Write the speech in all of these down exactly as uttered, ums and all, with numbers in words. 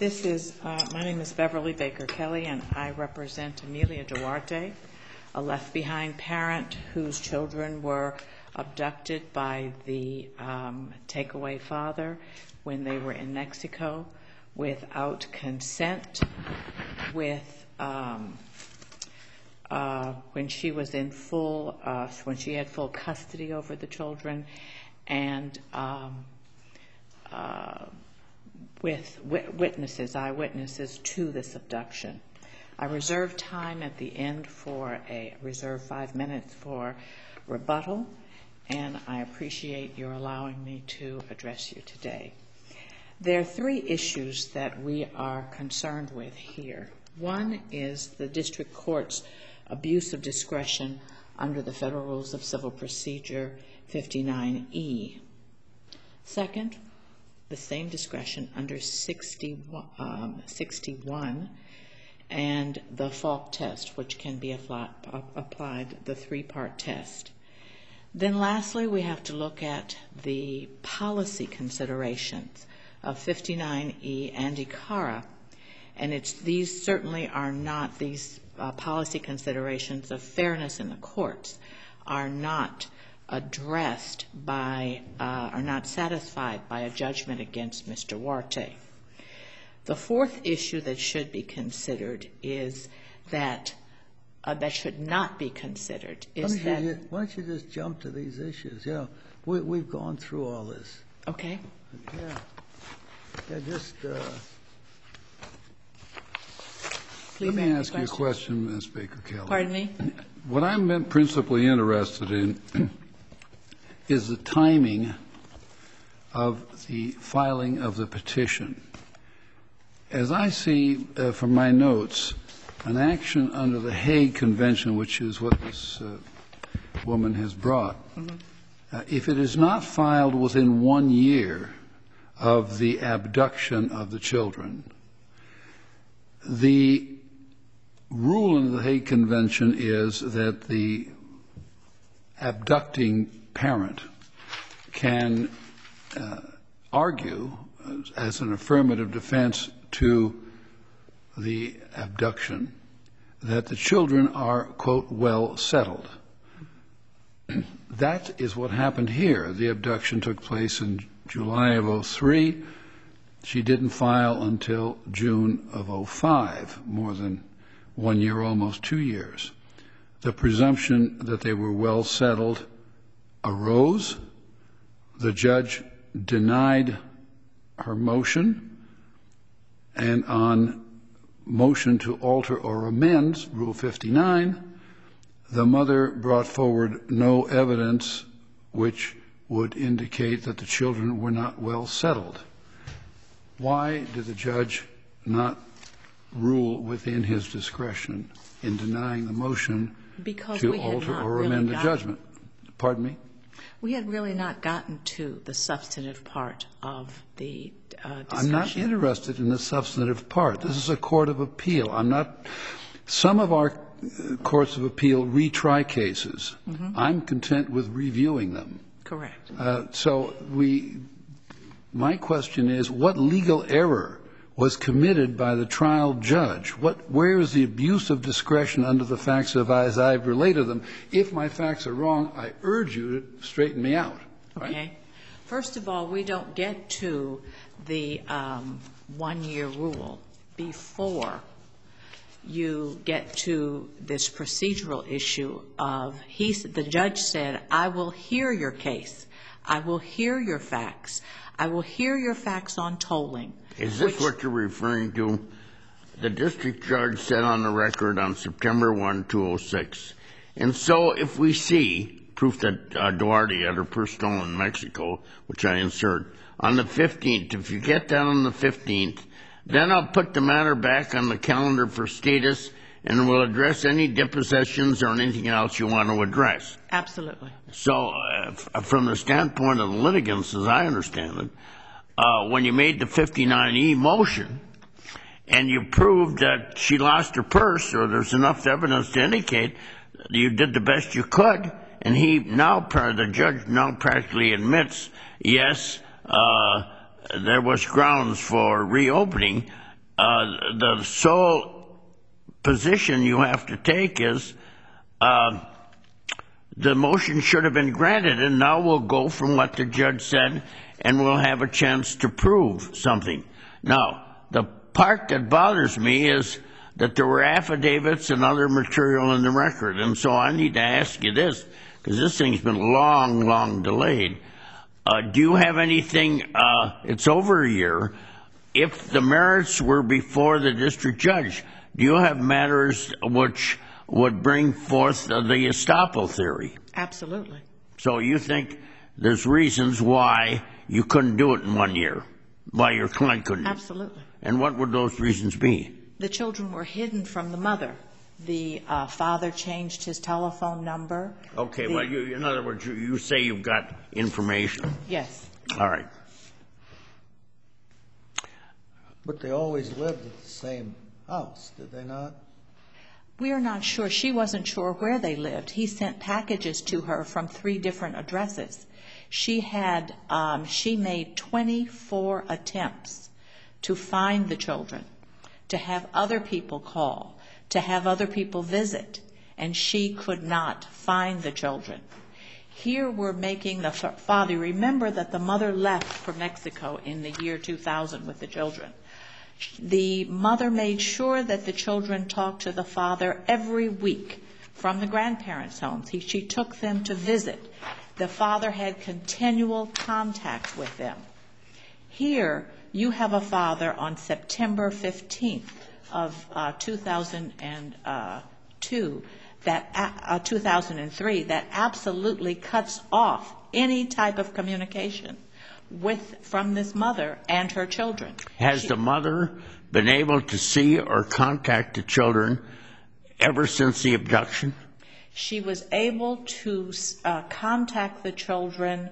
This is, uh, my name is Beverly Baker Kelly, and I represent Amelia Duarte, a left-behind parent whose children were abducted by the um, takeaway father when they were in Mexico without consent, with um, uh, when she was in full, uh, when she had full custody over the children, and um, uh, with witnesses, eyewitnesses to this abduction. I reserve time at the end for a, reserve five minutes for rebuttal, and I appreciate your allowing me to address you today. There are three issues that we are concerned with here. One is the district court's abuse of discretion under the Federal Rules of Civil Procedure fifty-nine E. Second, the same discretion under sixty-one, um, sixty-one and the Falk test, which can be applied, applied the three-part test. Then lastly, we have to look at the policy considerations of fifty-nine E and I C A R A, and it's, these certainly are not, these uh, policy considerations of fairness in the courts are not addressed by, uh, are not satisfied by a judgment against Mister Duarte. The fourth issue that should be considered is that, uh, that should not be considered is why that... You, why don't you just jump to these issues? You know, we, we've gone through all this. Okay. Yeah. Yeah, just... Uh, Let me ask you a question, Miz Baker Kelly. Pardon me? What I'm principally interested in is the timing of the filing of the petition. As I see uh, from my notes, an action under the Hague Convention, which is what this uh, woman has brought, mm-hmm. uh, if it is not filed within one year of the abduction of the children, the rule in the Hague Convention is that the abducting parent can uh, argue as an affirmative defense to the abduction that the children are, quote, well settled. That is what happened here. The abduction took place in July of oh three. She didn't file until June of oh five, more than one year, almost two years. The presumption that they were well settled arose. The judge denied her motion, and on motion to alter or amend Rule fifty-nine, the mother brought forward no evidence which would indicate that the children were not well settled. Why did the judge not rule within his discretion in denying the motion because to alter or really amend the judgment? Pardon me? We had really not gotten to the substantive part of the uh, discussion. I'm not interested in the substantive part. This is a court of appeal. I'm not. Some of our courts of appeal retry cases. Mm-hmm. I'm content with reviewing them. Correct. Uh, so we. My question is, what legal error was committed by the trial judge? What, where is the abuse of discretion under the facts of as I've related them? If my facts are wrong, I urge you to straighten me out. Right? Okay. First of all, we don't get to the um, one-year rule before you get to this procedural issue of, he, the judge said, I will hear your case. I will hear your facts. I will hear your facts on tolling. Is this what you're referring to? The district judge said on the record on September first, two thousand six, and so if we see proof that uh, Duarte had her purse stolen in Mexico, which I insert, on the fifteenth, if you get that on the fifteenth, then I'll put the matter back on the calendar for status and we'll address any depositions or anything else you want to address. Absolutely. So uh, from the standpoint of the litigants, as I understand it, Uh, when you made the fifty-nine E motion and you proved that she lost her purse, or there's enough evidence to indicate you did the best you could, and he now, the judge now practically admits, yes, uh, there was grounds for reopening, uh, the sole position you have to take is uh, the motion should have been granted, and now we'll go from what the judge said, and we'll have a chance to prove something. Now, the part that bothers me is that there were affidavits and other material in the record, and so I need to ask you this, because this thing's been long, long delayed. Uh, do you have anything, uh, it's over a year, if the merits were before the district judge, do you have matters which would bring forth uh, the estoppel theory? Absolutely. So you think there's reasons why you couldn't do it in one year, why your client couldn't? Absolutely. And what would those reasons be? The children were hidden from the mother. The uh, father changed his telephone number. Okay, The- well, you, in other words, you, you say you've got information. Yes. All right. But they always lived at the same house, did they not? We are not sure. She wasn't sure where they lived. He sent packages to her from three different addresses. She had, um, she made twenty-four attempts to find the children, to have other people call, to have other people visit, and she could not find the children. Here we're making the fa- father, remember that the mother left for Mexico in the year two thousand with the children. The mother made sure that the children talked to the father every week from the grandparents' homes. He, she took them to visit. The father had continual contact with them. Here, you have a father on September fifteenth of uh, two thousand two, that uh, two thousand three, that absolutely cuts off any type of communication with from this mother and her children. Has She- the mother been able to see or contact the children ever since the abduction? She was able to uh, contact the children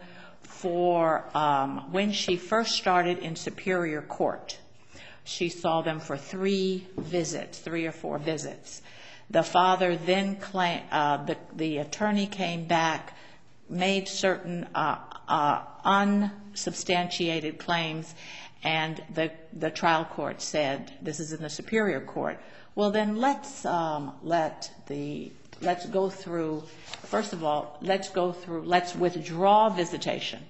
for um, when she first started in Superior Court. She saw them for three visits, three or four visits. The father then claimed, uh, the, the attorney came back, made certain uh, uh, unsubstantiated claims, and the, the trial court said, this is in the Superior Court, well then let's um, let the, let's go through, first of all, let's go through, let's withdraw visitation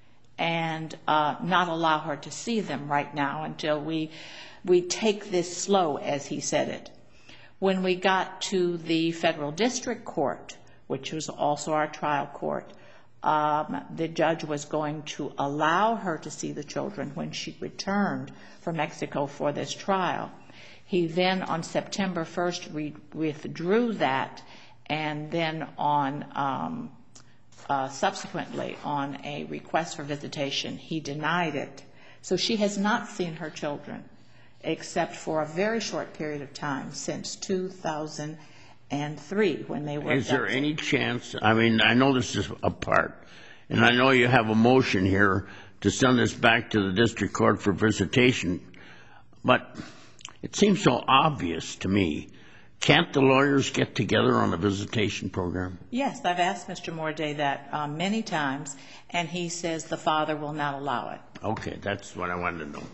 and uh, not allow her to see them right now until we, we take this slow, as he said it. When we got to the federal district court, which was also our trial court, um, the judge was going to allow her to see the children when she returned from Mexico for this trial. He then, on September first, re- withdrew that, and then on um, uh, subsequently on a request for visitation, he denied it. So she has not seen her children, except for a very short period of time since two thousand three, when they were Is there abducted. any chance, I mean, I know this is a part, and I know you have a motion here to send this back to the district court for visitation, but it seems so obvious to me. Can't the lawyers get together on a visitation program? Yes, I've asked Mister Morday that um, many times, and he says the father will not allow it. Okay, that's what I wanted to know.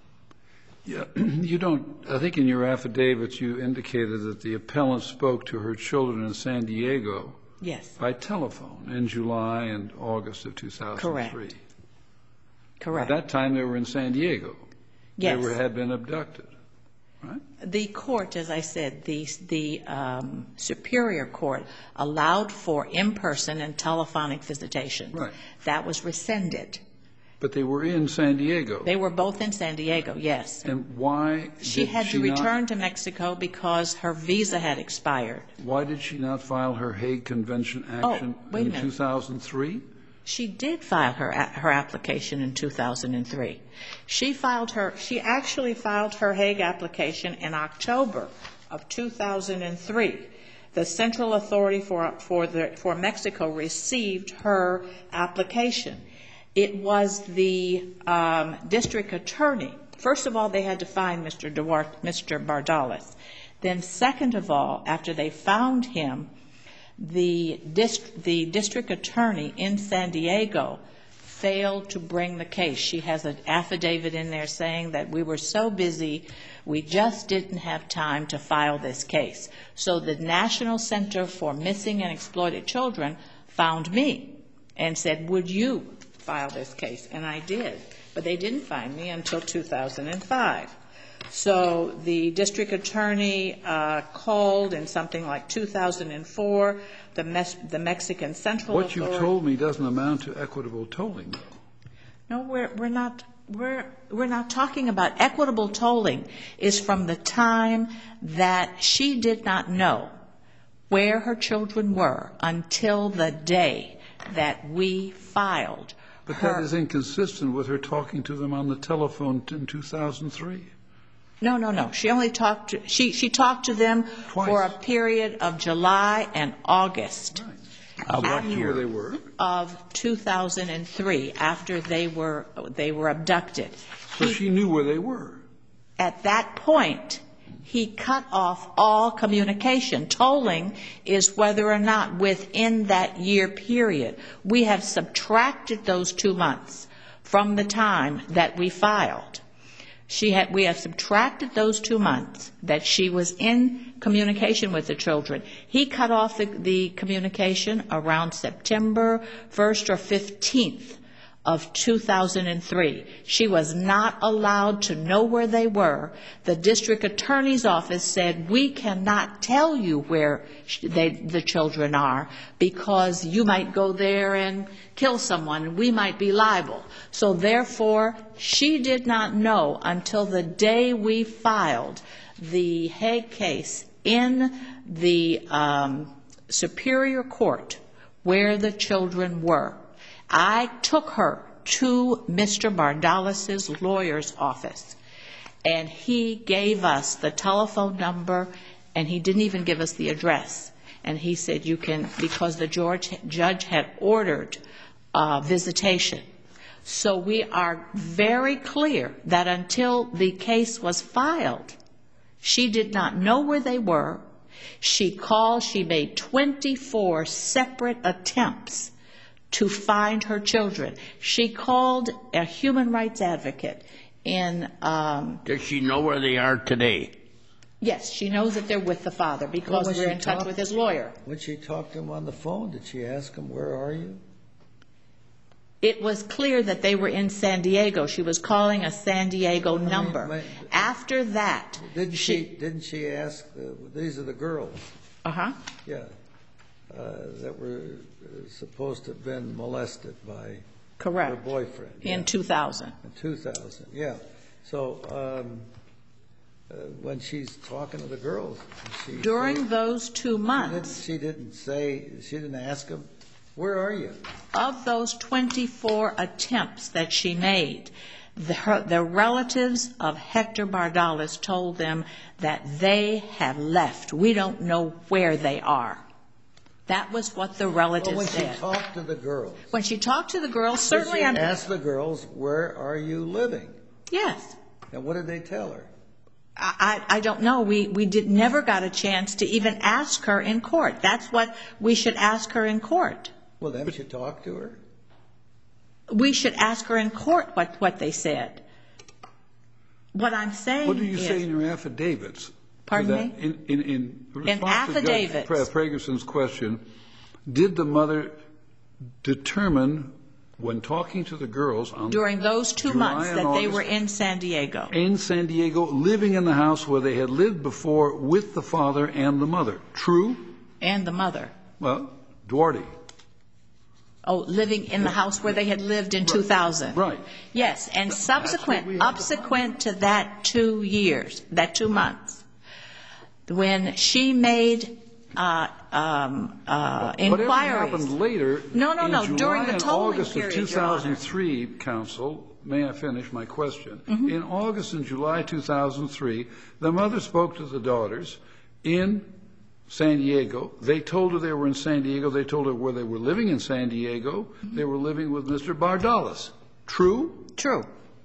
Yeah, you don't, I think in your affidavits you indicated that the appellant spoke to her children in San Diego Yes, by telephone in July and August of two thousand three. Correct. correct. At that time they were in San Diego. Yes. They were, had been abducted, right? The court, as I said, the, the um, Superior Court allowed for in-person and telephonic visitation. Right. That was rescinded. But they were in San Diego. They were both in San Diego, yes. And why She did had she to not- return to Mexico because her visa had expired. Why did she not file her Hague Convention action Oh, wait a in minute. two thousand three? She did file her her application in two thousand three. She filed her she actually filed her Hague application in October of two thousand three. The Central Authority for for the for Mexico received her application. It was the um, district attorney. First of all, they had to find Mister Duarte, Mister Bardales. Then, second of all, after they found him, the dist- the district attorney in San Diego failed to bring the case. She has an affidavit in there saying that we were so busy, we just didn't have time to file this case. So the National Center for Missing and Exploited Children found me and said, would you file this case? And I did. But they didn't find me until two thousand five. So the district attorney uh, called in something like two thousand four, the, Mes- the Mexican Central What Authority. you told me doesn't amount to equitable tolling, though. No, we're, we're not. We're, we're not talking about equitable tolling. Is from the time that she did not know where her children were until the day that we filed. But her, that is inconsistent with her talking to them on the telephone in two thousand three. No, no, no. She only talked to, she, she talked to them Twice. for a period of July and August. Right. Uh, what Knew year? where they were. Of two thousand three, after they were they were abducted. So He- she knew where they were. At that point, he cut off all communication. Tolling is whether or not within that year period. We have subtracted those two months from the time that we filed. She had, we have subtracted those two months that she was in communication with the children. He cut off the, the communication around September first or fifteenth of two thousand three. She was not allowed to know where they were. The district attorney's office said, we cannot tell you where they, the children are because you might go there and kill someone and we might be liable. So therefore, she did not know until the day we filed the Hague case in the um, Superior Court where the children were. I took her to Mister Bardalis' lawyer's office, and he gave us the telephone number, and he didn't even give us the address. And he said, you can, because the George, judge had ordered uh, visitation. So we are very clear that until the case was filed, she did not know where they were. She called, she made twenty-four separate attempts to find her children. She called a human rights advocate in... Um, Does she know where they are today? yes, she knows that they're with the father because Well, when we're she in touch talked- with his lawyer. When she talked to him on the phone, did she ask him, where are you? It was clear that they were in San Diego. She was calling a San Diego mean, number. my- After that, Didn't she, didn't she ask, the, these are the girls, uh-huh, yeah, uh, that were uh, supposed to have been molested by her correct, boyfriend? in yeah. two thousand. In two thousand, yeah. So um, uh, when she's talking to the girls, she During say, those two she didn't, months, she didn't say, she didn't ask him, where are you? of those twenty-four attempts that she made, the, her, the relatives of Hector Bardalis told them that they have left. We don't know where they are. That was what the relatives Well, when said. she talked to the girls, When she talked to the girls, did certainly she I'm... asked the girls, where are you living? Yes. And what did they tell her? I, I don't know. We, we did never got a chance to even ask her in court. That's what we should ask her in court. Well, then she talked to her. We should ask her in court what, what they said. What I'm saying What do you is, say in your affidavits? to Pardon that? me? In, in, in response to Judge affidavits. Pre- Pregerson's question, did the mother determine, when talking to the girls on during those two July months and that they August, were in San Diego, in San Diego, living in the house where they had lived before with the father and the mother? True? and the mother, Well, Duarte. oh, living in the house where they had lived in two thousand. Right. Yes, and what we subsequent, have to subsequent to that two years, that two months, when she made uh, um, uh, Whatever inquiries. happened later, No, no, in no, July during the and tolling August period, of Your two thousand three, counsel, may I finish my question? Mm-hmm. In August and July two thousand three, the mother spoke to the daughters in San Diego. They told her they were in San Diego. They told her where they were living in San Diego. Mm-hmm. They were living with Mister Bardalis. True? True.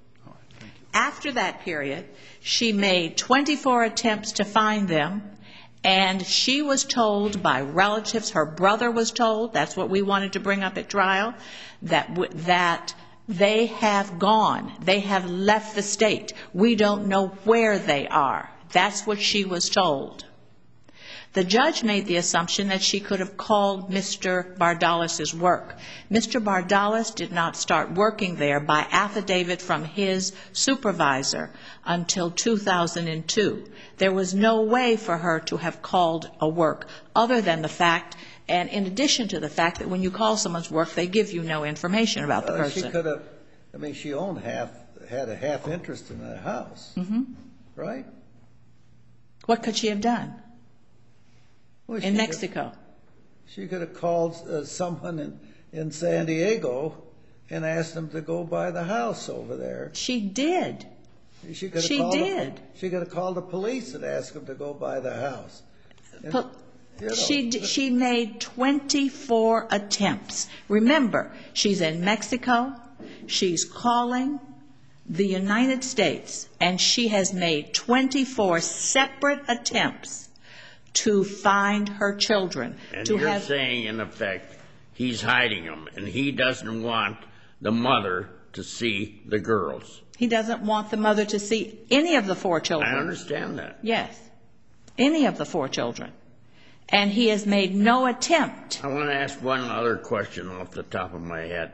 After that period, she made twenty-four attempts to find them, and she was told by relatives, her brother was told, that's what we wanted to bring up at trial, that w- that They have gone. They have left the state. We don't know where they are. That's what she was told. The judge made the assumption that she could have called Mister Bardalis' work. Mister Bardalis did not start working there by affidavit from his supervisor until two thousand two. There was no way for her to have called a work other than the fact, and in addition to the fact that when you call someone's work, they give you no information about the Uh, person. She could have, I mean, she owned half, had a half interest in that house, Mm-hmm. right? What could she have done Well, she in could- Mexico? She could have called uh, someone in, in San Diego and asked them to go buy the house over there. She did. She could have She called the- did. she could have called the police and asked them to go buy the house. And, Po- you know, She, d- she made twenty-four attempts. Remember, she's in Mexico, she's calling the United States, and she has made twenty-four separate attempts to find her children. And to you're have, saying, in effect, he's hiding them, and he doesn't want the mother to see the girls. He doesn't want the mother to see any of the four children. I understand that. Yes, any of the four children. And he has made no attempt. I want to ask one other question off the top of my head.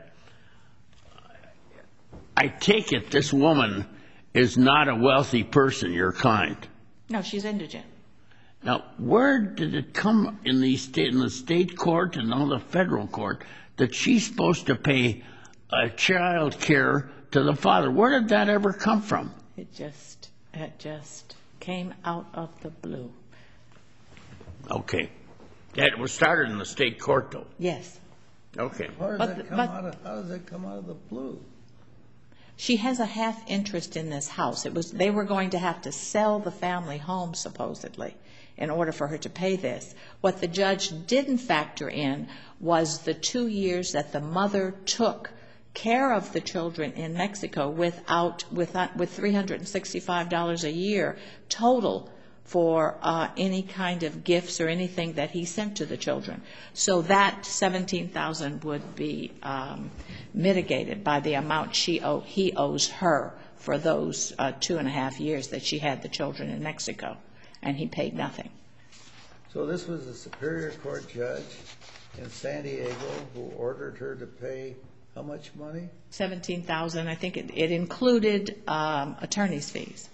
I take it this woman is not a wealthy person, your client. No, she's indigent. Now, where did it come in the state, in the state court and now the federal court that she's supposed to pay uh, child care to the father? Where did that ever come from? It just, it just came out of the blue. Okay. That was started in the state court, though. Yes. Okay. How does, But- that come but- out of, how does that come out of the blue? She has a half interest in this house. It was, they were going to have to sell the family home, supposedly, in order for her to pay this. What the judge didn't factor in was the two years that the mother took care of the children in Mexico without, without with three hundred sixty-five dollars a year total for uh, any kind of gifts or anything that he sent to the children. So that seventeen thousand dollars would be um, mitigated by the amount she owe, he owes her for those uh, two and a half years that she had the children in Mexico, and he paid nothing. So this was a Superior Court judge in San Diego who ordered her to pay how much money? seventeen thousand dollars, I think it, it included um, attorney's fees.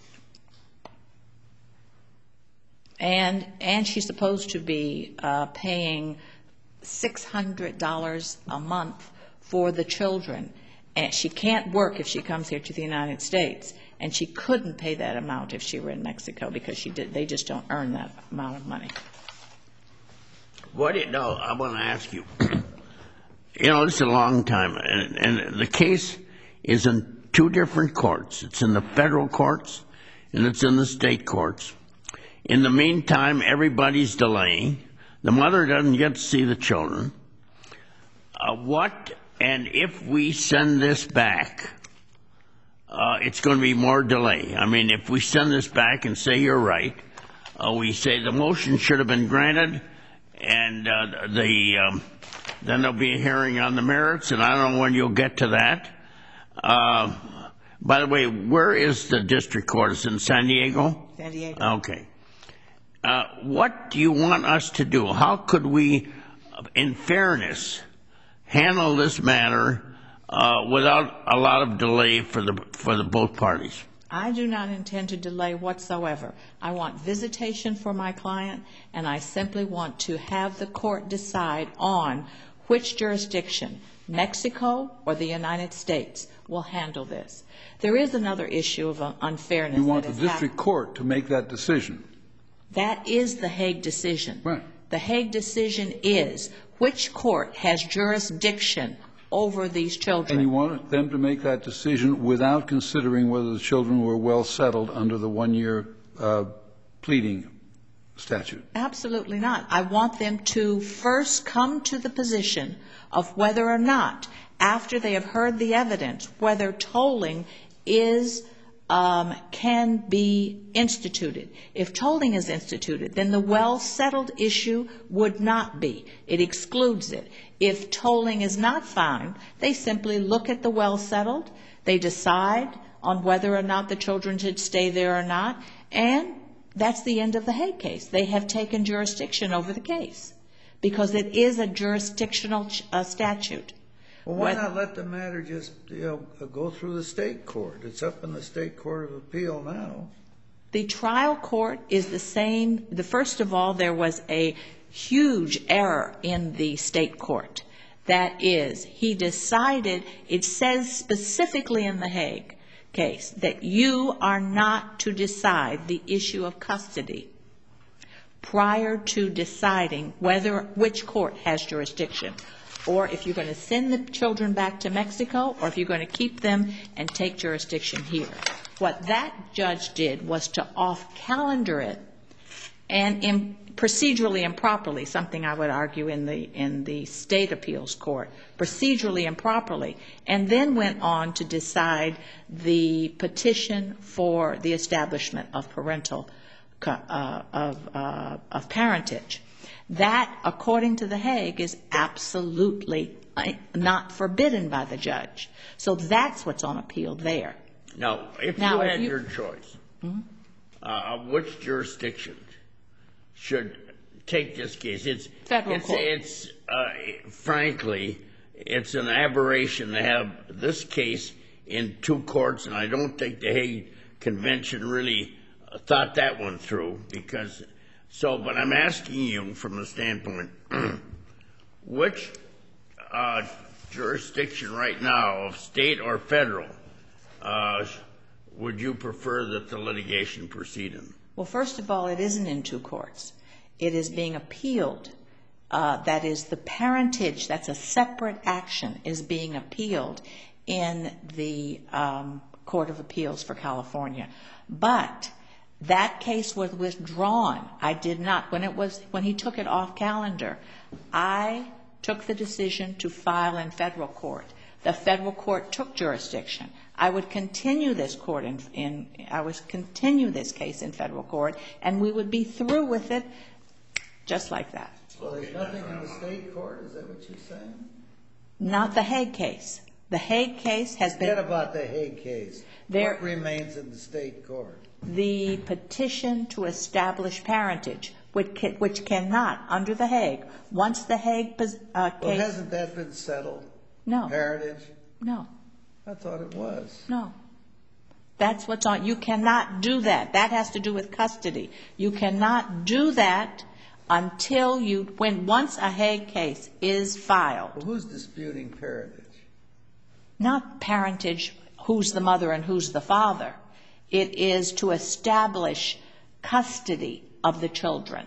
And, and she's supposed to be uh, paying six hundred dollars a month for the children. And she can't work if she comes here to the United States. And she couldn't pay that amount if she were in Mexico because she did, they just don't earn that amount of money. What do you know? I want to ask you. You know, this is a long time, and, and the case is in two different courts. It's in the federal courts, and it's in the state courts. In the meantime, everybody's delaying. The mother doesn't get to see the children. Uh, what, and if we send this back, uh, it's going to be more delay. I mean, if we send this back and say you're right, uh, we say the motion should have been granted, and uh, the um, then there'll be a hearing on the merits, and I don't know when you'll get to that. Uh, by the way, where is the district court? It's in San Diego? San Diego. Okay. Uh, what do you want us to do? How could we, in fairness, handle this matter uh, without a lot of delay for the for the both parties? I do not intend to delay whatsoever. I want visitation for my client, and I simply want to have the court decide on which jurisdiction, Mexico or the United States, will handle this. There is another issue of unfairness. You want that the has district happened. court to make that decision. That is the Hague decision. Right. The Hague decision is which court has jurisdiction over these children. And you want them to make that decision without considering whether the children were well settled under the one-year uh, pleading statute. Absolutely not. I want them to first come to the position of whether or not, after they have heard the evidence, whether tolling is um, can be instituted. If tolling is instituted, then the well-settled issue would not be. It excludes it. If tolling is not found, they simply look at the well-settled, they decide on whether or not the children should stay there or not, and that's the end of the Hague case. They have taken jurisdiction over the case because it is a jurisdictional ch- uh, statute. Well, why What- not let the matter just, you know, go through the state court? It's up in the state court of appeal now. The trial court is the same. The first of all, there was a huge error in the state court. That is, he decided, it says specifically in the Hague case, that you are not to decide the issue of custody prior to deciding whether, which court has jurisdiction, or if you're going to send the children back to Mexico, or if you're going to keep them and take jurisdiction here. What that judge did was to off-calendar it, and in, procedurally improperly, something I would argue in the in the state appeals court, procedurally improperly, and then went on to decide the petition for the establishment of parental uh, of uh, of parentage. That, according to the Hague, is absolutely not forbidden by the judge. So that's what's on appeal there. Now, if Now, you if had you- your choice, uh, which jurisdiction should take this case? It's Federal it's, court. It's uh, frankly, it's an aberration to have this case in two courts, and I don't think the Hague Convention really uh, thought that one through. Because so, but I'm asking you from the standpoint, which uh, jurisdiction right now, of state or federal, uh, would you prefer that the litigation proceed in? Well, first of all, it isn't in two courts. It is being appealed. Uh, that is, the parentage, that's a separate action, is being appealed in the um, Court of Appeals for California. But that case was withdrawn. I did not. When it was, when he took it off calendar, I took the decision to file in federal court. The federal court took jurisdiction. I would continue this court in, in I would continue this case in federal court, and we would be through with it just like that. Well, there's nothing in the state court? Is that what you're saying? Not the Hague case. The Hague case has been... Forget about the Hague case. There- What remains in the state court? The petition to establish parentage, which, can, which cannot, under the Hague, once the Hague uh, case... Well, hasn't that been settled? No. Parentage? No. I thought it was. No. That's what's on. You cannot do that. That has to do with custody. You cannot do that until you, when once a Hague case is filed. Well, who's disputing parentage? Not parentage, who's the mother and who's the father. It is to establish custody of the children.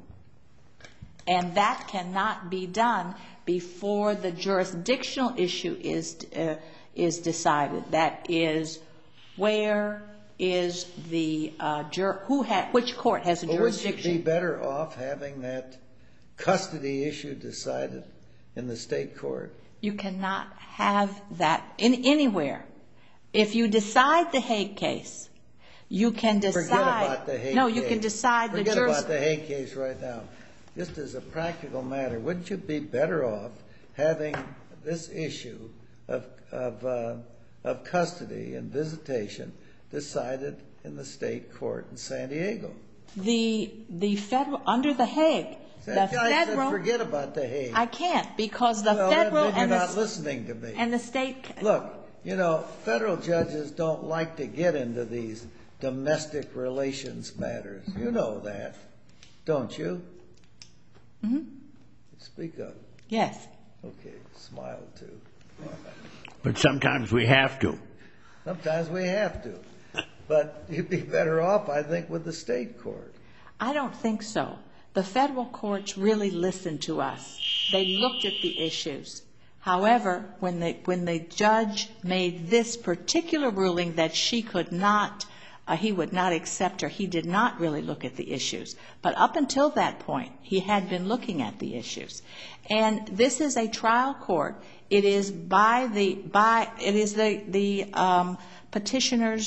And that cannot be done before the jurisdictional issue is uh, is decided. That is, where is the uh, jur- who ha- which court has a Well, would you jurisdiction? be better off having that custody issue decided in the state court? You cannot have that in anywhere. If you decide the Hague case, you can decide. Forget about the Hague no, case. you can decide the Forget juris- about the Hague case right now. Just as a practical matter, wouldn't you be better off having this issue of of uh, of custody and visitation decided in the state court in San Diego? The the federal under the Hague, the I said federal. forget about the Hague. I can't because the well, federal then you're and not the listening to me. and the state. Look, you know, federal judges don't like to get into these domestic relations matters. You know that, don't you? Mm-hmm. Speak up. Yes. Okay, smile too. But sometimes we have to. Sometimes we have to. But you'd be better off, I think, with the state court. I don't think so. The federal courts really listened to us. They looked at the issues. However, when the when the judge made this particular ruling that she could not, uh, he would not accept her, he did not really look at the issues. But up until that point, he had been looking at the issues. And this is a trial court. It is by the by it is the the um, petitioner's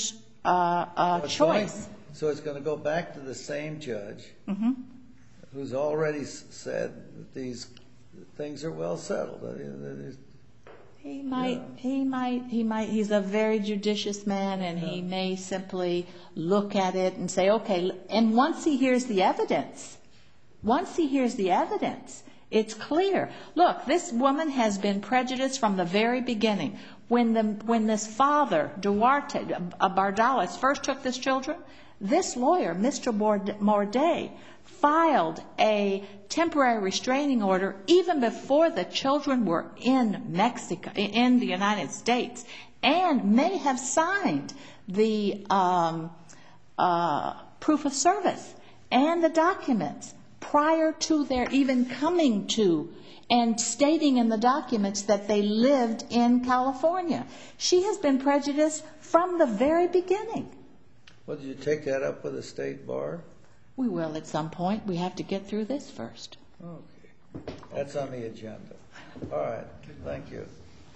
uh, uh, So it's choice. going- So it's going to go back to the same judge Mm-hmm. who's already s- said that these things are well settled. I mean, there's- He might, Yeah. he might, he might, he's a very judicious man, and he may simply look at it and say, okay, and once he hears the evidence, once he hears the evidence, it's clear. Look, this woman has been prejudiced from the very beginning. When the, when this father, Duarte, uh, Bardalis, first took this children, this lawyer, Mister Morday, filed a temporary restraining order even before the children were in Mexico, in the United States, and may have signed the um, uh, proof of service and the documents prior to their even coming to and stating in the documents that they lived in California. She has been prejudiced from the very beginning. Well, did you take that up with the state bar? We will at some point. We have to get through this first. Okay. That's on the agenda. All right. Thank you.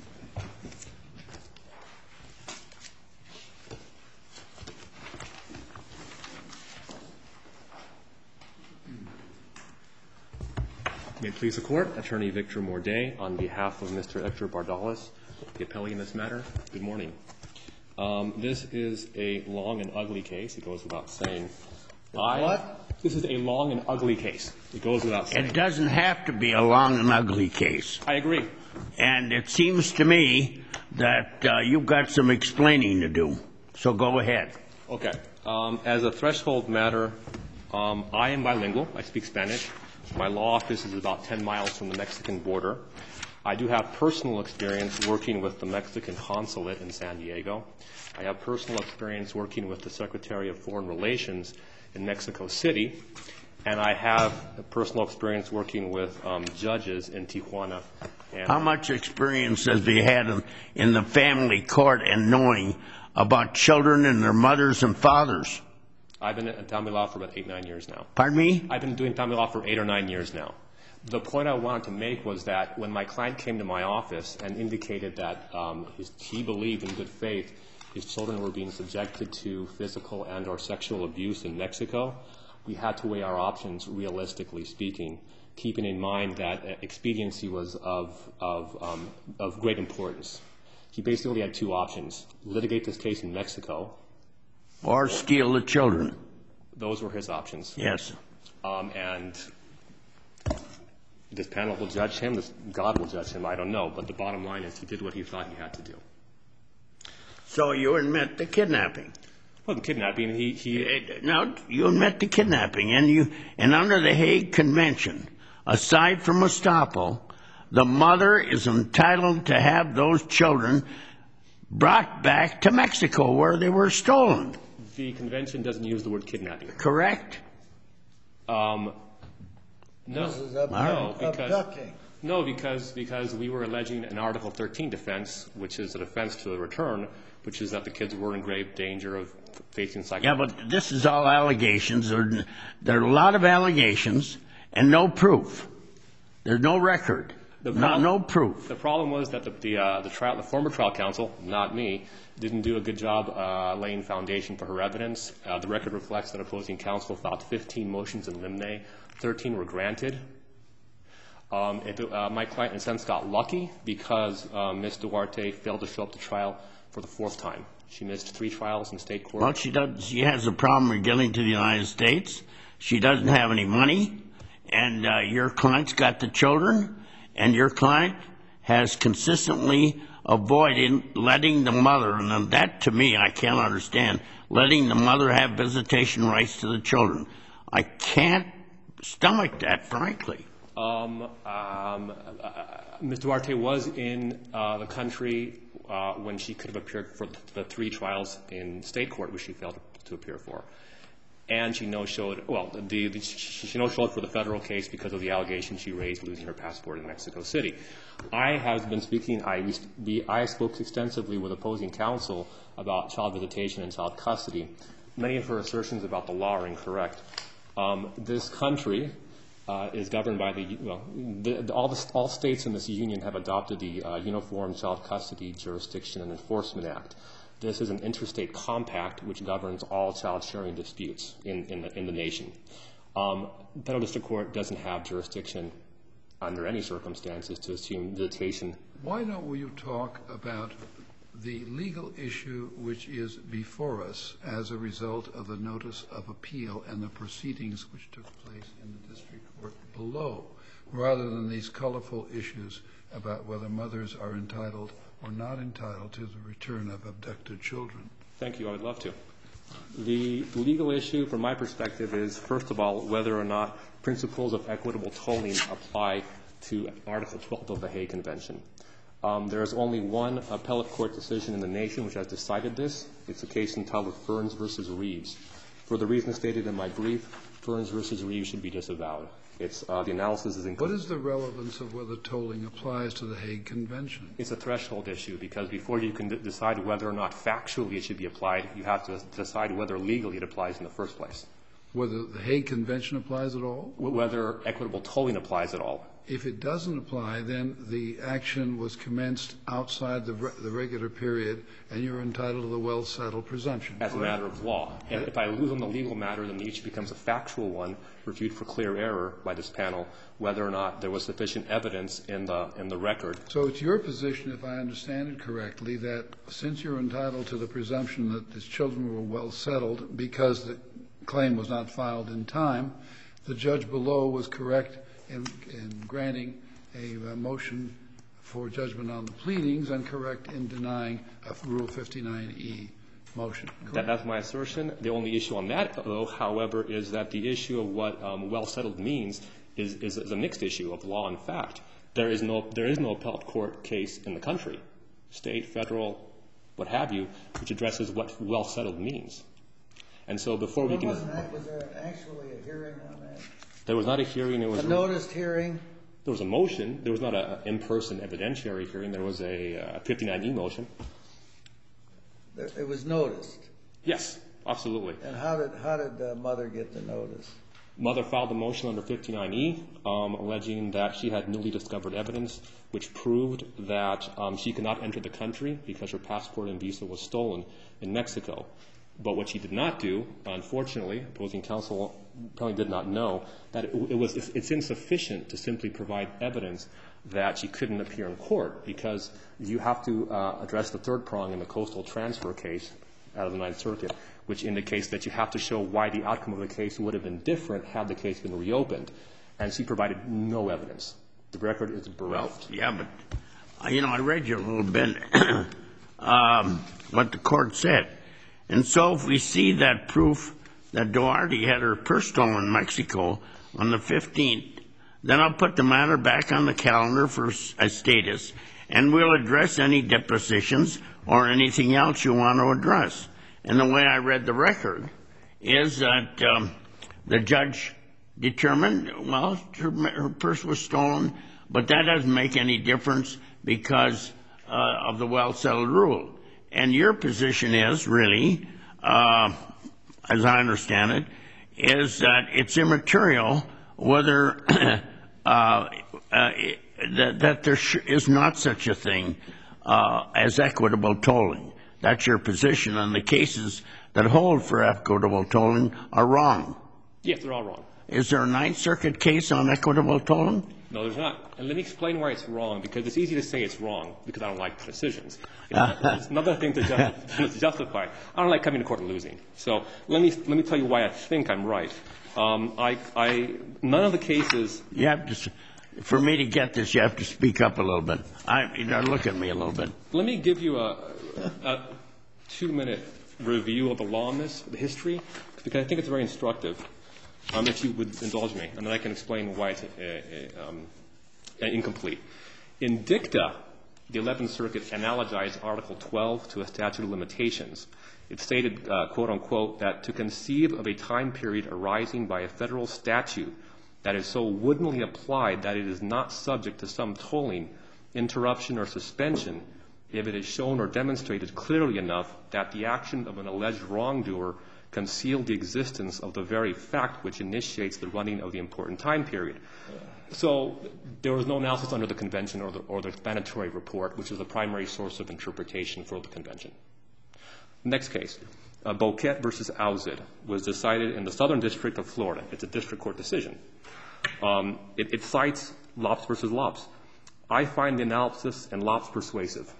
May it please the Court, Attorney Victor Morday, on behalf of Mister Hector Bardalis, the appellee in this matter. Good morning. Um, this is a long and ugly case. It goes without saying. I, What? This is a long and ugly case. It goes without saying. It doesn't have to be a long and ugly case. I agree. And it seems to me that uh, you've got some explaining to do. So go ahead. Okay. Um, as a threshold matter, um, I am bilingual. I speak Spanish. My law office is about ten miles from the Mexican border. I do have personal experience working with the Mexican consulate in San Diego. I have personal experience working with the Secretary of Foreign Relations in Mexico City. And I have personal experience working with um, judges in Tijuana. And How much experience have you had in, in the family court and knowing about children and their mothers and fathers? I've been in family law for about eight, nine years now. Pardon me? I've been doing family law for eight or nine years now. The point I wanted to make was that when my client came to my office and indicated that um, his, he believed in good faith his children were being subjected to physical and or sexual abuse in Mexico, we had to weigh our options, realistically speaking, keeping in mind that uh, expediency was of, of, um, of great importance. He basically had two options: litigate this case in Mexico. Or steal the children. Those were his options. Yes. Um, and this panel will judge him, this God will judge him, I don't know. But the bottom line is he did what he thought he had to do. So you admit the kidnapping. Well, the kidnapping, he... he Now, you admit the kidnapping, and you and under the Hague Convention, aside from estoppel, the mother is entitled to have those children brought back to Mexico where they were stolen. The convention doesn't use the word kidnapping. Correct? Um, no. This is ab- No, because, abducting. no, because because we were alleging an Article thirteen defense, which is a defense to the return, which is that the kids were in grave danger of facing Yeah, psychological... but this is all allegations. There, there are a lot of allegations and no proof. There's no record. The No, prob- no proof. The problem was that the the, uh, the, trial, the former trial counsel, not me, didn't do a good job uh, laying foundation for her evidence. Uh, the record reflects that opposing counsel filed fifteen motions in limine, thirteen were granted. Um, it, uh, my client, in a sense, got lucky because uh, Miz Duarte failed to show up to trial for the fourth time. She missed three trials in state court. Well, she does. She has a problem with getting to the United States. She doesn't have any money, and uh, your client's got the children. And your client has consistently avoided letting the mother, and that to me I can't understand, letting the mother have visitation rights to the children. I can't stomach that, frankly. Um, um, uh, Miz Duarte was in uh, the country uh, when she could have appeared for the three trials in state court, which she failed to appear for. And she no-showed, well, the, the, she no-showed for the federal case because of the allegation she raised losing her passport in Mexico City. I have been speaking, I, I spoke extensively with opposing counsel about child visitation and child custody. Many of her assertions about the law are incorrect. Um, this country uh, is governed by the, well, the, the, all, the, all states in this union have adopted the uh, Uniform Child Custody Jurisdiction and Enforcement Act. This is an interstate compact which governs all child-sharing disputes in, in, the, in the nation. Um, the Federal District Court doesn't have jurisdiction under any circumstances to assume visitation. Why don't you talk about the legal issue which is before us as a result of the notice of appeal and the proceedings which took place in the district court below, rather than these colorful issues about whether mothers are entitled or not entitled to the return of abducted children? Thank you. I would love to. The legal issue, from my perspective, is, first of all, whether or not principles of equitable tolling apply to Article twelve of the Hague Convention. Um, there is only one appellate court decision in the nation which has decided this. It's a case entitled Ferns versus Reeves. For the reasons stated in my brief, Ferns versus Reeves should be disavowed. It's, uh, the analysis is incomplete. What is the relevance of whether tolling applies to the Hague Convention? It's a threshold issue, because before you can d- decide whether or not factually it should be applied, you have to decide whether legally it applies in the first place. Whether the Hague Convention applies at all? W- whether equitable tolling applies at all. If it doesn't apply, then the action was commenced outside the, re- the regular period, and you're entitled to the well-settled presumption. As a matter of law. And if I lose on the legal matter, then the issue becomes a factual one, reviewed for clear error by this panel, whether or not there was sufficient evidence in the in the record. So it's your position, if I understand it correctly, that since you're entitled to the presumption that his children were well settled because the claim was not filed in time, the judge below was correct in, in granting a, a motion for judgment on the pleadings and correct in denying a Rule fifty-nine E motion. That, that's my assertion. The only issue on that, though, however, is that the issue of what um, well settled means is, is, is a mixed issue of law and fact. There is no there is no appellate court case in the country, state, federal, what have you, which addresses what well settled means. And so before well, we can... Wasn't that, was there actually a hearing on that? There was not a hearing. It was a noticed hearing? There was a motion. There was not an in-person evidentiary hearing. There was a uh, fifty-nine E motion. It was noticed? Yes, absolutely. And how did how did the mother get the notice? Mother filed a motion under fifty-nine E, um, alleging that she had newly discovered evidence which proved that um, she could not enter the country because her passport and visa was stolen in Mexico. But what she did not do, unfortunately, opposing counsel probably did not know, that it, it was it's insufficient to simply provide evidence that she couldn't appear in court, because you have to uh, address the third prong in the coastal transfer case out of the Ninth Circuit, which indicates that you have to show why the outcome of the case would have been different had the case been reopened. And she provided no evidence. The record is bereft. Well, yeah, but, you know, I read you a little bit um, what the court said. And so if we see that proof that Duarte had her purse stolen in Mexico on the fifteenth, then I'll put the matter back on the calendar for a status, and we'll address any depositions or anything else you want to address. And the way I read the record is that um, the judge determined, well, her, her purse was stolen, but that doesn't make any difference because uh, of the well-settled rule. And your position is, really, uh, as I understand it, is that it's immaterial whether uh, uh, that, that there sh- is not such a thing uh, as equitable tolling. That's your position, and the cases that hold for equitable tolling are wrong. Yes, they're all wrong. Is there a Ninth Circuit case on equitable tolling? No, there's not. And let me explain why it's wrong, because it's easy to say it's wrong because I don't like the decisions. It's, it's another thing to, just, to justify. I don't like coming to court and losing. So let me let me tell you why I think I'm right. Um, I, I none of the cases. You have to, for me to get this, you have to speak up a little bit. I, you know, look at me a little bit. Let me give you a, a two-minute review of the law on this, the history, because I think it's very instructive. Um, if you would indulge me, and then I can explain why it's uh, uh, um, incomplete. In dicta, the eleventh Circuit analogized Article twelve to a statute of limitations. It stated, uh, quote unquote, that to conceive of a time period arising by a federal statute that is so woodenly applied that it is not subject to some tolling, interruption, or suspension, if it is shown or demonstrated clearly enough that the action of an alleged wrongdoer conceal the existence of the very fact which initiates the running of the important time period. So there was no analysis under the convention or the, or the explanatory report, which is the primary source of interpretation for the convention. Next case, uh, Boquet versus Auzid was decided in the Southern District of Florida. It's a district court decision. Um, it, it cites Lops versus Lops. I find the analysis in Lops persuasive.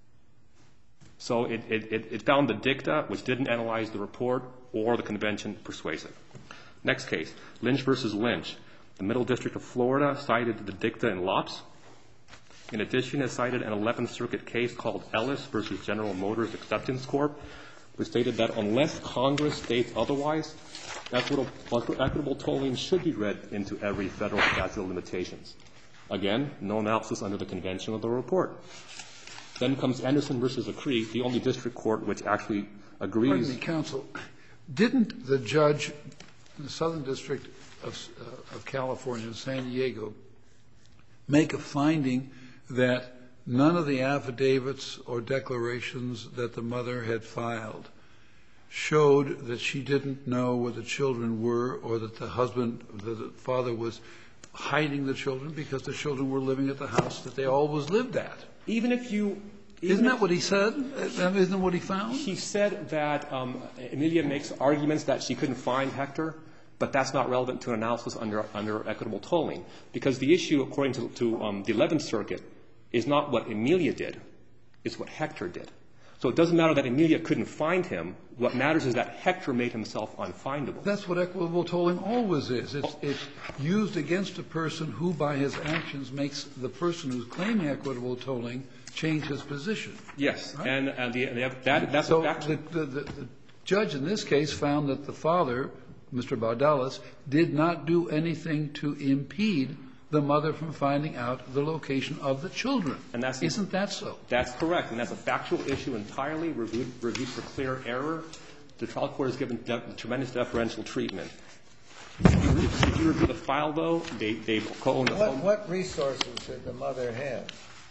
So it, it, it found the dicta, which didn't analyze the report or the convention, persuasive. Next case, Lynch versus Lynch. The Middle District of Florida cited the dicta in Lops. In addition, it cited an eleventh Circuit case called Ellis versus General Motors Acceptance Corp, which stated that unless Congress states otherwise, equitable, equitable tolling should be read into every federal statute of limitations. Again, no analysis under the convention of the report. Then comes Anderson versus Acree, the only district court which actually agrees. Pardon me, counsel. Didn't the judge in the Southern District of, uh, of California, San Diego, make a finding that none of the affidavits or declarations that the mother had filed showed that she didn't know where the children were, or that the husband, the father was hiding the children because the children were living at the house that they always lived at? Even if you... Even Isn't that if, what he said? Isn't that what he found? He said that um, Emilia makes arguments that she couldn't find Hector, but that's not relevant to analysis under, under equitable tolling, because the issue, according to, to um, the eleventh Circuit, is not what Emilia did, it's what Hector did. So it doesn't matter that Emilia couldn't find him. What matters is that Hector made himself unfindable. That's what equitable tolling always is. It's, it's used against a person who, by his actions, makes the person who's claiming equitable tolling change his position. Yes, right? and, and the, the, that, that's so a fact. The, the, the, the judge in this case found that the father, Mister Bardalis, did not do anything to impede the mother from finding out the location of the children. And that's, Isn't that so? That's correct, and that's a factual issue entirely, reviewed, reviewed for clear error. The trial court has given de- tremendous deferential treatment. If you, if you review the file, though, they, they've co-owned the what, home. what resources did the mother have?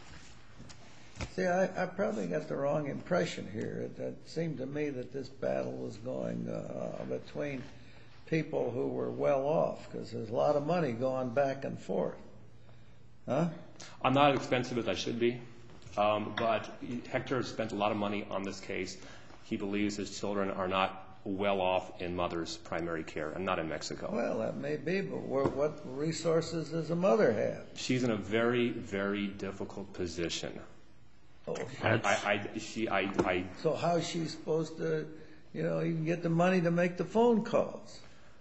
See, I, I probably got the wrong impression here. It, it seemed to me that this battle was going uh, between people who were well off, because there's a lot of money going back and forth. Huh? I'm not as expensive as I should be, um, but Hector has spent a lot of money on this case. He believes his children are not well off in mother's primary care, and not in Mexico. Well, that may be, but what resources does a mother have? She's in a very, very difficult position. Oh, I, I, she, I, I, so how is she supposed to, you know, even get the money to make the phone calls?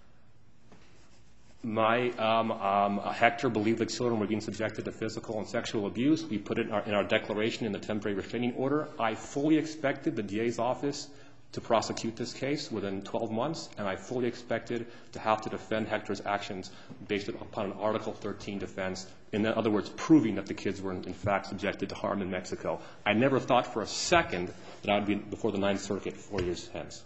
My um, um, Hector believed that children were being subjected to physical and sexual abuse. We put it in our, in our declaration in the temporary restraining order. I fully expected the D A's office to prosecute this case within twelve months, and I fully expected to have to defend Hector's actions based upon an Article thirteen defense, in other words, proving that the kids were in fact subjected to harm in Mexico. I never thought for a second that I would be before the Ninth Circuit four years hence.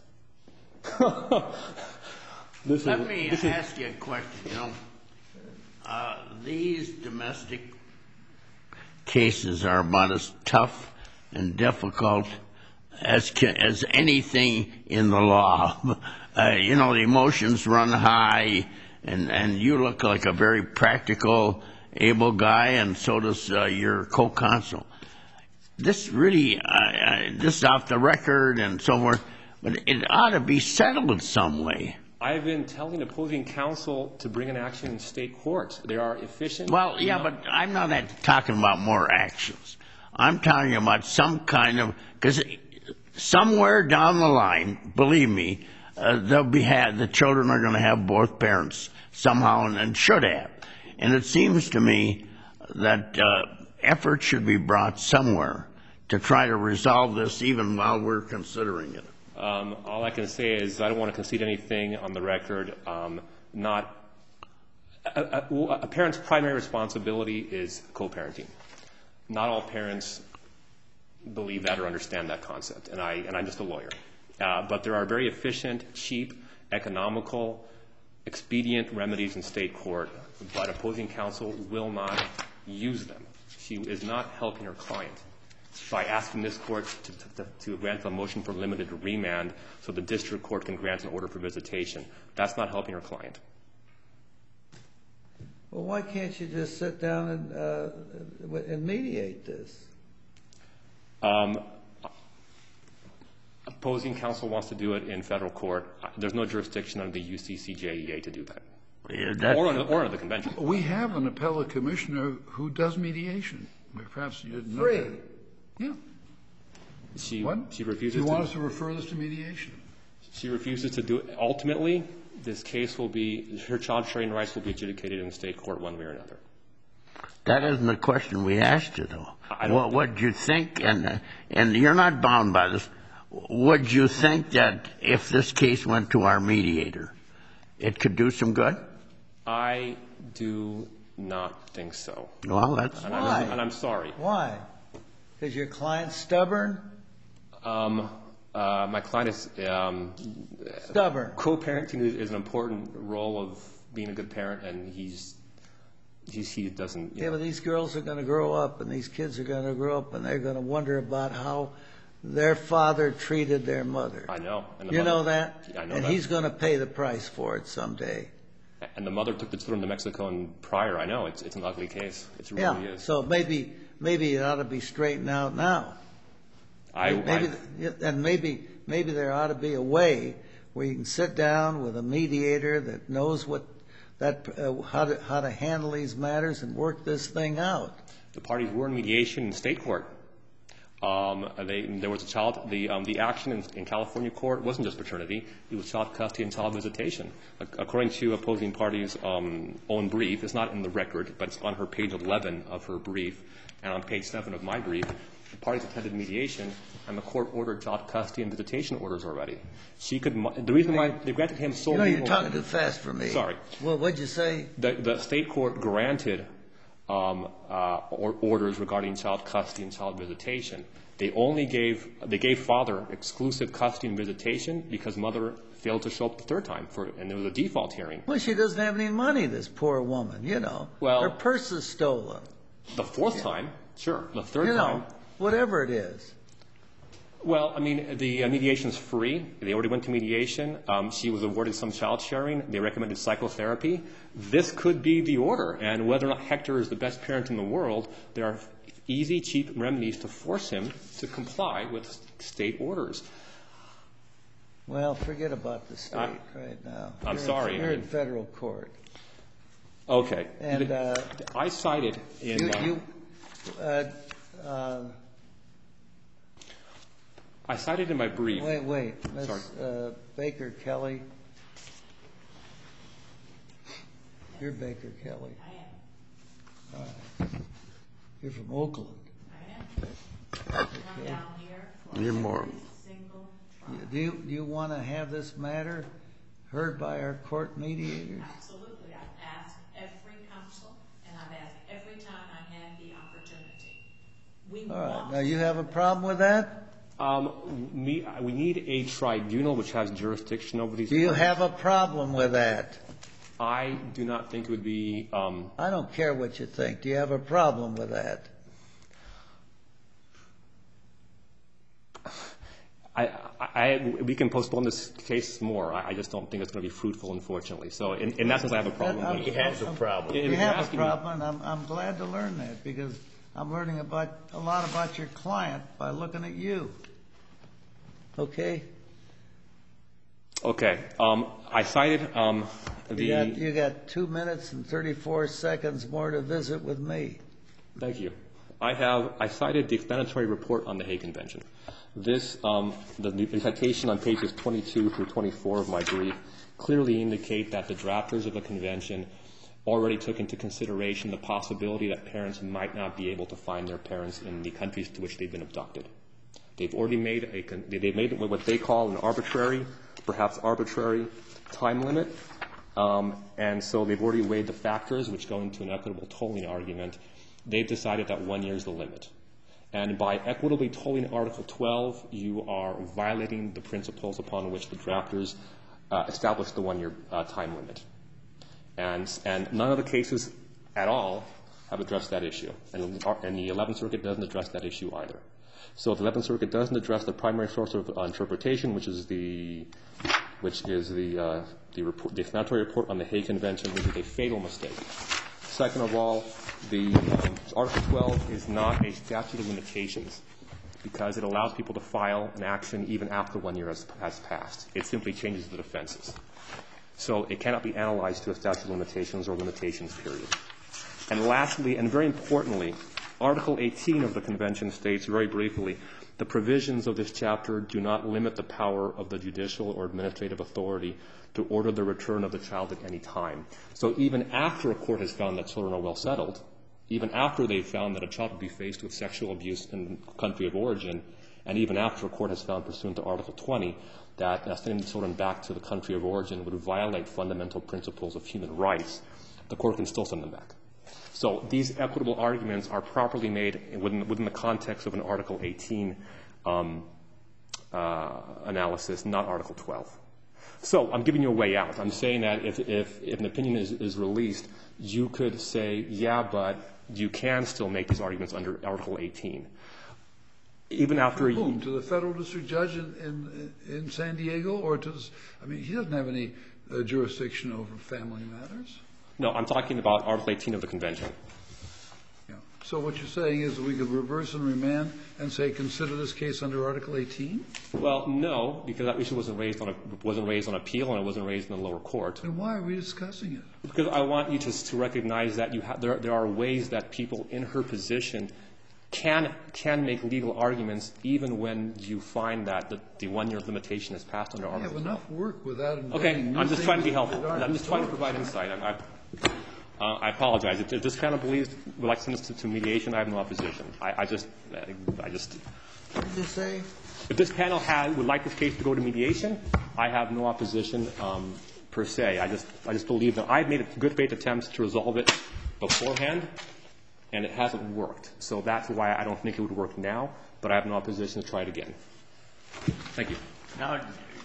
This Let is, me this ask is, you a question. You know, uh, these domestic cases are about as tough and difficult as as anything in the law. Uh, you know, the emotions run high, and and you look like a very practical, able guy, and so does uh, your co-counsel. This really, uh, uh, this is off the record and so forth, but it ought to be settled some way. I've been telling opposing counsel to bring an action in state court. They are efficient. Well, yeah, but I'm not at, talking about more actions. I'm talking about some kind of, because somewhere down the line, believe me, uh, they'll be had, the children are going to have both parents somehow, and, and should have. And it seems to me that uh, effort should be brought somewhere to try to resolve this, even while we're considering it. Um, all I can say is I don't want to concede anything on the record. Um, not a, a, a parent's primary responsibility is co-parenting. Not all parents believe that or understand that concept, and I and I'm just a lawyer. Uh, but there are very efficient, cheap, economical, expedient remedies in state court. But opposing counsel will not use them. She is not helping her client by asking this court to, to, to grant a motion for limited remand so the district court can grant an order for visitation. That's not helping her client. Well, why can't you just sit down and, uh, and mediate this? Um, opposing counsel wants to do it in federal court. There's no jurisdiction under the U C C J E A to do that. Yeah, or, under, or under the convention. We have an appellate commissioner who does mediation. Perhaps you didn't know Free. that. Yeah. She, What? she refuses You to. want us to refer this to mediation? She refuses to do it. Ultimately, this case will be, her child sharing rights will be adjudicated in the state court one way or another. That isn't the question we asked you, though. I don't What would you think, and, uh, and you're not bound by this, would you think that if this case went to our mediator, it could do some good? I do not think so. Well, that's... And, Why? I'm, and I'm sorry. Why? Because your client's stubborn? Um, uh, my client is... Um, Stubborn. Co-parenting is, is an important role of being a good parent, and he's... he's he doesn't... Yeah, know. but these girls are going to grow up, and these kids are going to grow up, and they're going to wonder about how their father treated their mother. I know. And the You mother, know that? I know and that. he's going to pay the price for it someday. And the mother took the children to Mexico and prior. I know. It's, it's an ugly case. It really Yeah, is. so maybe maybe it ought to be straightened out now. I, maybe, I, and maybe maybe there ought to be a way where you can sit down with a mediator that knows what that uh, how to how to handle these matters and work this thing out. the parties were in mediation in state court. Um, they, there was a child, the, um, the action in, in California court wasn't just paternity, it was child custody and child visitation. According to opposing parties' um, own brief, it's not in the record, but it's on her page eleven of her brief, and on page seven of my brief, the parties attended mediation, and the court ordered child custody and visitation orders already. She could, the reason why they granted him sole You know, you're legal- talking too fast for me. Sorry. Well, what'd you say? The, the state court granted um, uh, or, orders regarding child custody and child visitation. They only gave they gave father exclusive custody and visitation because mother failed to show up the third time, for, and there was a default hearing. Well, she doesn't have any money, this poor woman, you know. Well- Her purse is stolen. The fourth time, sure. The third You know, time, whatever it is. well, I mean, the uh, mediation is free. They already went to mediation. Um, she was awarded some child sharing. They recommended psychotherapy. This could be the order, and whether or not Hector is the best parent in the world, there are easy, cheap remedies to force him to comply with state orders. Well, forget about the state I- right now. I'm You're sorry, In, I you're in mean- federal court. Okay. And The- uh, I cited in... you, uh, you uh, uh, I cited in my brief... wait, wait, Miss Sorry. uh, Baker Kelly. You're Baker Kelly. I am. All right. You're from Oakland. I am. Come down here for You're more- every single trial. Do you, do you want to have this matter heard by our court mediators? Absolutely. I've asked every counsel, and I've asked every time I had the opportunity. We All right. want Now, you have a problem with that? Um, me, we need a tribunal which has jurisdiction over these... Do you claims. have a problem with that? I do not think it would be... Um, I don't care what you think. Do you have a problem with that? I, I, I, we can postpone this case more. I, I just don't think it's going to be fruitful, unfortunately. So in, in that sense, I have a problem. That- with He it. has a problem. If You you're have a asking me- problem, and I'm, I'm glad to learn that because I'm learning about a lot about your client by looking at you. Okay? Okay. Um, I cited um, the... You got, you got two minutes and thirty-four seconds more to visit with me. Thank you. I have, I cited the explanatory report on the Hague Convention. This, um, the, the citation on pages twenty-two through twenty-four of my brief clearly indicate that the drafters of the convention already took into consideration the possibility that parents might not be able to find their parents in the countries to which they've been abducted. They've already made a, they've made what they call an arbitrary, perhaps arbitrary time limit. Um, and so they've already weighed the factors which go into an equitable tolling argument. They've decided that one year is the limit. And by equitably tolling Article twelve, you are violating the principles upon which the drafters uh, established the one-year uh, time limit. And, and none of the cases at all have addressed that issue. And, and the eleventh Circuit doesn't address that issue either. So the eleventh Circuit doesn't address the primary source of uh, interpretation, which is the, which is the, uh, the, report, the explanatory report on the Hague Convention, which is a fatal mistake. Second of all, the um, Article twelve is not a statute of limitations. because it allows people to file an action even after one year has, has passed. It simply changes the defenses. So it cannot be analyzed to a statute of limitations or limitations period. And lastly, and very importantly, Article eighteen of the Convention states very briefly, the provisions of this chapter do not limit the power of the judicial or administrative authority to order the return of the child at any time. So even after a court has found that children are well settled, even after they've found that a child would be faced with sexual abuse in the country of origin, and even after a court has found pursuant to Article twenty that uh, sending the children back to the country of origin would violate fundamental principles of human rights, the court can still send them back. So these equitable arguments are properly made within, within the context of an Article eighteen um, uh, analysis, not Article twelve. So I'm giving you a way out. I'm saying that if, if, if an opinion is, is released, you could say, yeah, but you can still make these arguments under Article eighteen. Even after To a whom? To the federal district judge in, in, in San Diego? Or to the, I mean, he doesn't have any uh, jurisdiction over family matters. No, I'm talking about Article eighteen of the Convention. Yeah. So what you're saying is that we could reverse and remand and say, consider this case under Article eighteen? Well, no, because that issue wasn't raised on a, wasn't raised on appeal and it wasn't raised in the lower court. Then why are we discussing it? Because I want you to, to recognize that you ha- there, there are ways that people in her position can can make legal arguments even when you find that the, the one-year limitation is passed under We Article have enough work without inventing Okay, new I'm just things trying to be that helpful. aren't I'm just trying to historical. provide insight. I'm, I, uh, I apologize. If, if this panel believes would like to send this to, to mediation, I have no opposition. I, I just, I just. What did you say? If this panel had would like this case to go to mediation, I have no opposition um, per se. I just, I just believe that I've made good faith attempts to resolve it beforehand, and it hasn't worked. So that's why I don't think it would work now. But I have no opposition to try it again. Thank you. Now,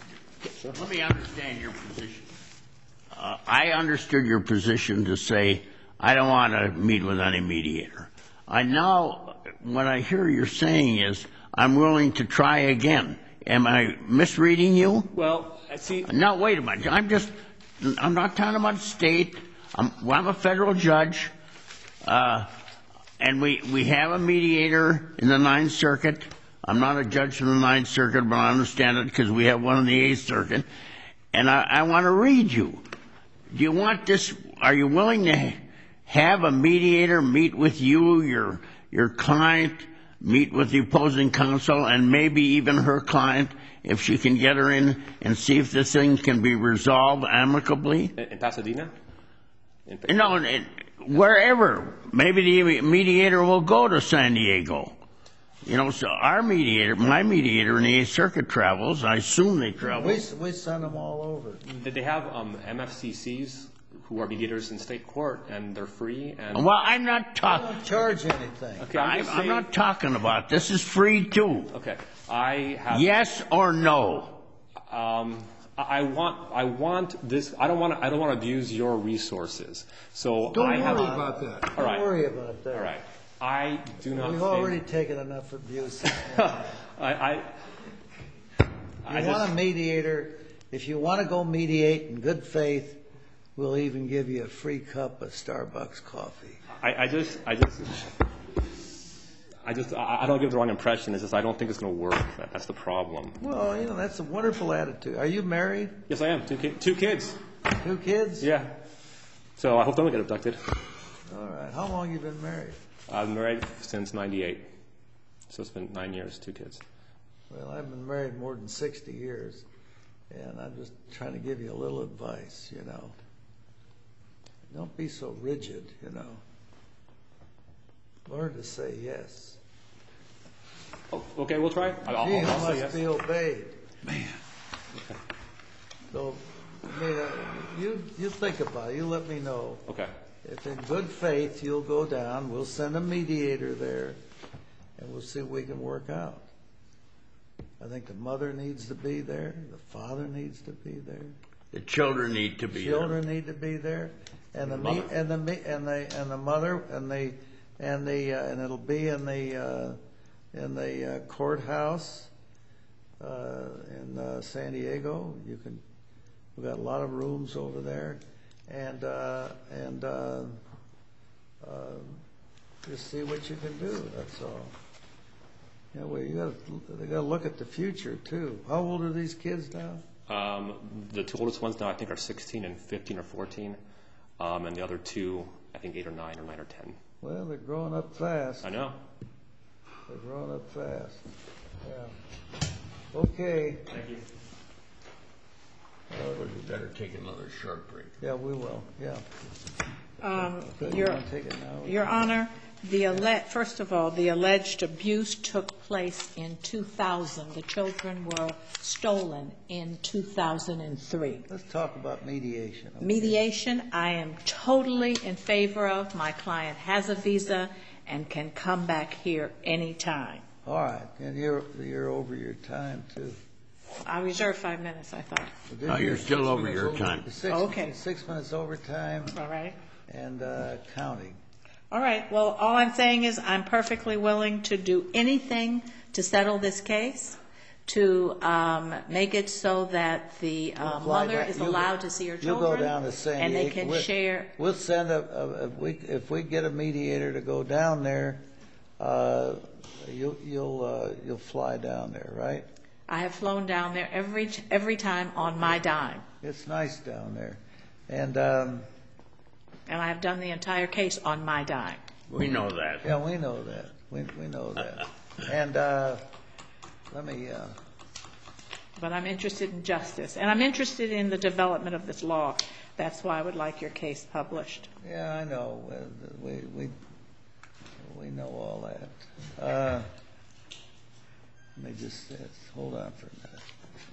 let me understand your position. Uh, I understood your position to say, I don't want to meet with any mediator. I now, what I hear you're saying is, I'm willing to try again. Am I misreading you? Well, see. No, wait a minute. I'm just, I'm not talking about state. I'm, well, I'm a federal judge. Uh, and we, we have a mediator in the Ninth Circuit. I'm not a judge in the Ninth Circuit, but I understand it because we have one in the Eighth Circuit. And I, I want to read you. Do you want this, are you willing to have a mediator meet with you, your, your client, meet with the opposing counsel, and maybe even her client, if she can get her in and see if this thing can be resolved amicably? In, in Pasadena? In, No, in, wherever. Maybe the mediator will go to San Diego. You know, so our mediator, my mediator in the Eighth Circuit travels. I assume they travel. We, we send them all over. Did they have um, M F C Cs who are mediators in state court, and they're free? And Well, I'm not I talking. don't charge anything. okay, I'm, I'm, just I'm saying, not talking about this. Is free too. Okay, I have. Yes or no? Um, I I want. I want this. I don't want. To, I don't want to abuse your resources. So Don't I worry have. about that. All right. Don't worry about that. All right. I do not. We've think- already taken enough abuse. I. I, You I want just, a mediator, if you want to go mediate in good faith, we'll even give you a free cup of Starbucks coffee. I, I just. I just. I just. I, I don't give the wrong impression. It's just I don't think it's going to work. That, that's the problem. Well, you know, that's a wonderful attitude. Are you married? Yes, I am. Two, ki- two kids. Two kids? Yeah. So I hope they don't get abducted. All right. How long you been married? I've been married since ninety-eight. So it's been nine years, two kids. Well, I've been married more than sixty years, and I'm just trying to give you a little advice, you know. Don't be so rigid, you know. Learn to say yes. Oh, okay, we'll try. I'll, I'll, She I'll say must yes. be obeyed. Man. So, I mean, uh, you, you think about it. You let me know. Okay. If in good faith you'll go down, we'll send a mediator there, and we'll see what we can work out. I think the mother needs to be there. The father needs to be there. The children need to be Children need to be there, and the me, and the me, and the and the mother and the and the uh, and it'll be in the uh, in the uh, courthouse uh, in uh, San Diego. You can. We've got a lot of rooms over there, and uh, and uh, uh, just see what you can do. That's all. Yeah, well, you got they got to look at the future too. How old are these kids now? Um, the two oldest ones now I think are sixteen and fifteen or fourteen, um, and the other two I think eight or nine or nine or ten. Well, they're growing up fast. I know. They're growing up fast. Yeah. Okay. Thank you. We better take another short break. Yeah, we will. Yeah. Um, So you Your, want to take it now? Your Honor, the alle- first of all, the alleged abuse took place in two thousand. The children were stolen in two thousand three. Let's talk about mediation. Okay? Mediation, I am totally in favor of. My client has a visa and can come back here anytime. All right, and you're you're over your time too. I reserved five minutes, I thought. Oh, you're still over your time. Six, Okay. Six minutes overtime All right. and uh, counting. All right. Well, all I'm saying is I'm perfectly willing to do anything to settle this case, to um, make it so that the uh, Fly mother down- is you'll allowed go- to see her You'll children. go down to San Diego. And they can We'll- share. We'll send a, a, if we, if we get a mediator to go down there, uh, you'll, you'll, uh, you'll fly down there, right? I have flown down there every every time on my dime, It's nice down there. And, um, and I have done the entire case on my dime. We know that. yeah, we know that. We, we know that. And, uh, let me, uh, But I'm interested in justice, and I'm interested in the development of this law. That's why I would like your case published. yeah, I know. Uh, We, we, we know all that. Uh, let me just, uh, hold on for a minute.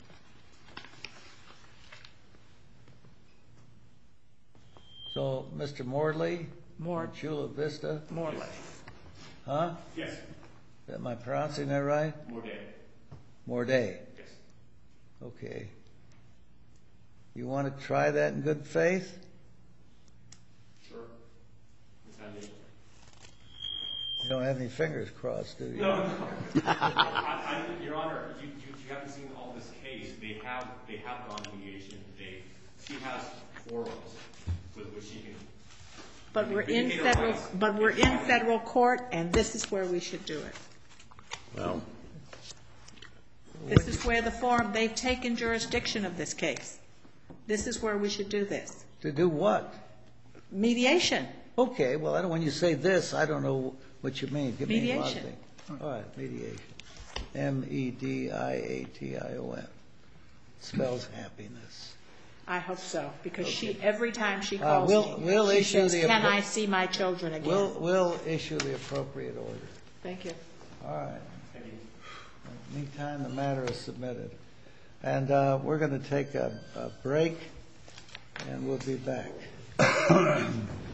So, Mister Mordley? More, from Chula Vista? more or less. Huh? Yes. Am I pronouncing that right? More day. Morday. Yes. Okay. You want to try that in good faith? Sure. You don't have any fingers crossed, do you? No, no. I, I, Your Honor, you, you, you haven't seen all this case. They have they have gone to mediation. They she has forums with which she can. But we're in vindicate her federal, rights. but we're in federal court, and this is where we should do it. Well, This is where the forum, they've taken jurisdiction of this case. This is where we should do this. To do what? Mediation. Okay, well, I don't, when you say this, I don't know what you mean. Give me a lot of Mediation. things. All right, mediation. M E D I A T I O N. Spells happiness. I hope so, because she, every time she Uh, calls we'll- me, we'll she issue says, the can appro- I see my children again? We'll, we'll issue the appropriate order. Thank you. All right. Meantime, the matter is submitted. And uh, we're going to take a, a break, and we'll be back.